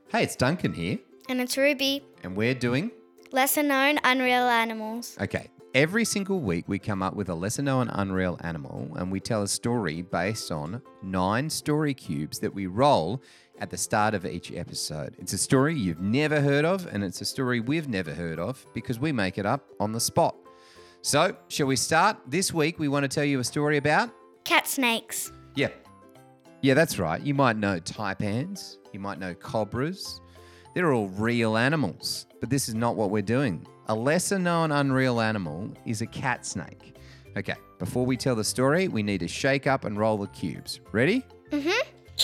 Hey, it's Duncan here, And it's Ruby. and we're doing... Lesser known unreal animals. Okay, every single week we come up with a lesser-known unreal animal, and we tell a story based on 9 story cubes that we roll at the start of each episode. It's a story you've never heard of, and it's a story we've never heard of because we make it up on the spot. So, shall we start? This week we want to tell you a story about... Cat snakes. Yeah, that's right. You might know taipans. You might know cobras. They're all real animals, but this is not what we're doing. A lesser-known unreal animal is a cat snake. Okay, before we tell the story, we need to shake up and roll the cubes. Ready? Mm-hmm.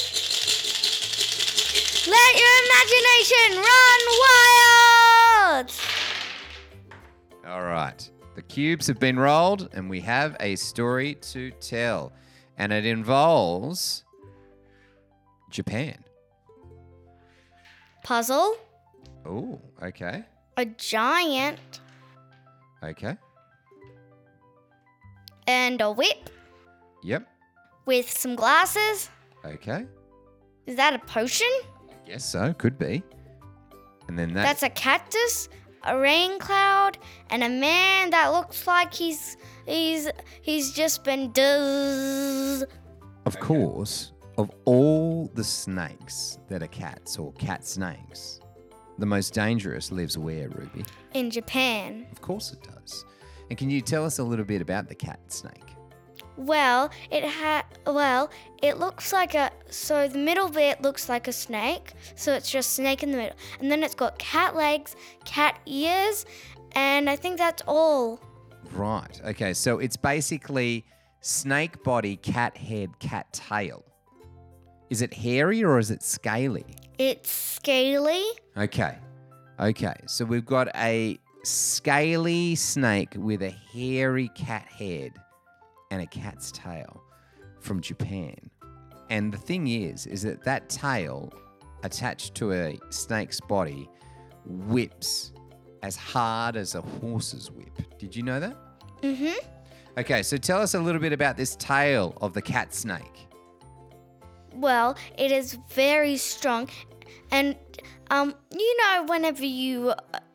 Let your imagination run wild! All right. The cubes have been rolled, and we have a story to tell. And it involves Japan. Puzzle. Oh, okay. A giant. Okay. And a whip Yep. with some glasses. Okay. Is that a potion? Guess so. Could be. And then That's a cactus, a rain cloud, and a man that looks like he's just been Of course, of all the snakes that are cats or cat snakes, the most dangerous lives where, Ruby? in Japan. Of course it does. And can you tell us a little bit about the cat snake? Well, it looks like so the middle bit looks like a snake, so it's just snake in the middle. And then it's got cat legs, cat ears, and I think that's all. Right. Okay, so it's basically snake body, cat head, cat tail. Is it hairy or is it scaly? It's scaly. Okay. So we've got a scaly snake with a hairy cat head and a cat's tail from Japan. And the thing is that tail attached to a snake's body whips as hard as a horse's whip. Did you know that? Mm-hmm. Okay, so tell us a little bit about this tail of the cat snake. Well, it is very strong, and whenever you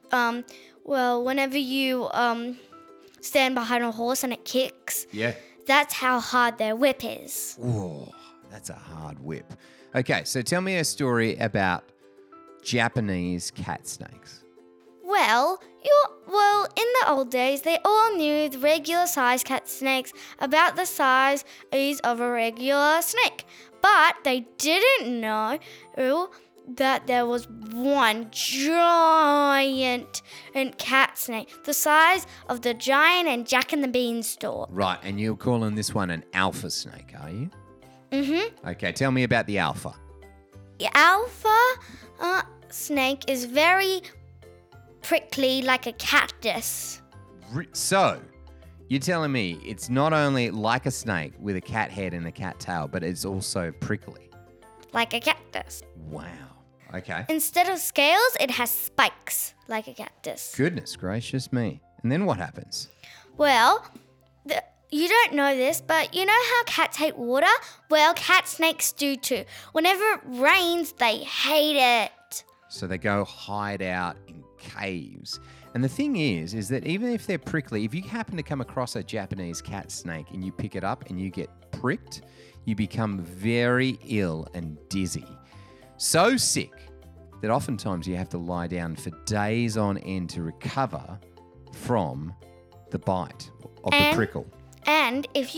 stand behind a horse and it kicks, Yeah. that's how hard their whip is. Oh, that's a hard whip. Okay, so tell me a story about Japanese cat snakes. Well, in the old days, they all knew the regular size cat snakes about the size of a regular snake. But they didn't know that there was one giant cat snake, the size of the giant and Jack and the Beanstalk. Right, and you're calling this one an alpha snake, are you? Mm-hmm. Okay, tell me about the alpha. The alpha snake is very prickly like a cactus. So, you're telling me it's not only like a snake with a cat head and a cat tail, but it's also prickly. Like a cactus. Wow. Okay. Instead of scales, it has spikes like a cactus. Goodness gracious me. And then what happens? Well, you don't know this, but you know how cats hate water? Well, cat snakes do too. Whenever it rains, they hate it. So they go hide out in caves. And the thing is that even if they're prickly, if you happen to come across a Japanese cat snake and you pick it up and you get pricked, you become very ill and dizzy. So sick that oftentimes you have to lie down for days on end to recover from the bite of the prickle. And if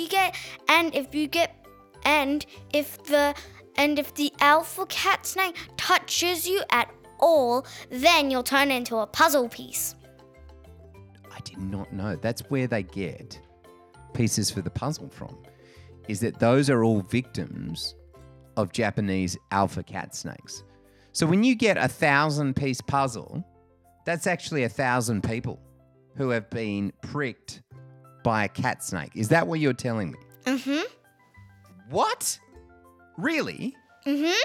the alpha cat snake touches you at all, then you'll turn into a puzzle piece. I did not know. That's where they get pieces for the puzzle from, is that those are all victims of Japanese alpha cat snakes. So when you get a 1,000-piece puzzle, that's actually 1,000 people who have been pricked by a cat snake. Is that what you're telling me? Mm-hmm. What? Really? Mm-hmm.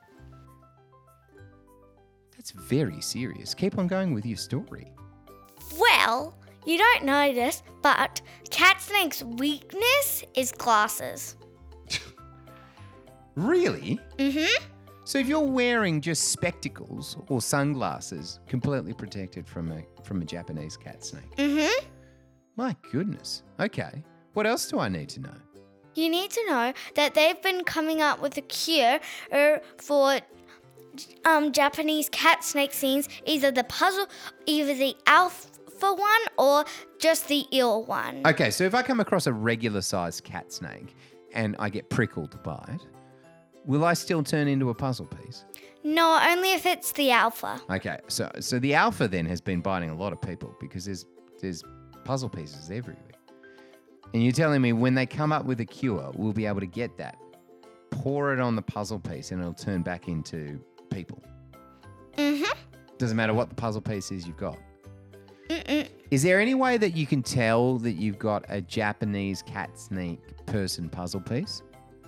That's very serious. Keep on going with your story. Well, you don't know this, but cat snake's weakness is glasses. Really? Mm-hmm. So if you're wearing just spectacles or sunglasses, completely protected from a Japanese cat snake. Mm-hmm. My goodness. Okay. What else do I need to know? You need to know that they've been coming up with a cure for Japanese cat snake scenes, either the alpha one or just the ill one. Okay, so if I come across a regular sized cat snake and I get prickled by it, will I still turn into a puzzle piece? No, only if it's the alpha. Okay, so the alpha then has been biting a lot of people because there's puzzle pieces everywhere. And you're telling me when they come up with a cure, we'll be able to get that, pour it on the puzzle piece, and it'll turn back into people. Mm-hmm. Doesn't matter what the puzzle piece is you've got. Mm-mm. Is there any way that you can tell that you've got a Japanese cat snake person puzzle piece?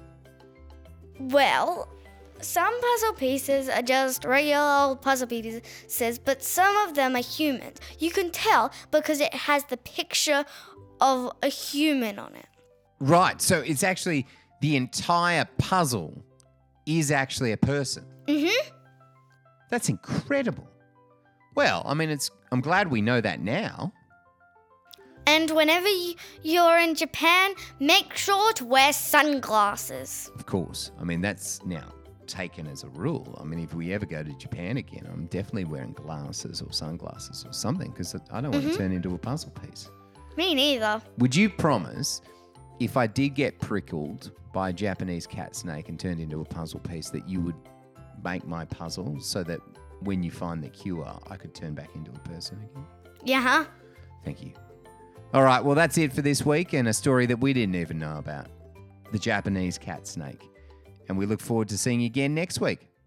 Well, some puzzle pieces are just regular old puzzle pieces, but some of them are humans. You can tell because it has the picture of a human on it. Right, so it's actually the entire puzzle is actually a person. Mm-hmm. That's incredible. Well, I mean, I'm glad we know that now. And whenever you're in Japan, make sure to wear sunglasses. Of course. I mean, that's now taken as a rule. I mean, if we ever go to Japan again, I'm definitely wearing glasses or sunglasses or something because I don't want to turn into a puzzle piece. Me neither. Would you promise if I did get prickled by a Japanese cat snake and turned into a puzzle piece that you would make my puzzle so that when you find the cure, I could turn back into a person again? Yeah. Thank you. All right, well, that's it for this week and a story that we didn't even know about, the Japanese cat snake. And we look forward to seeing you again next week.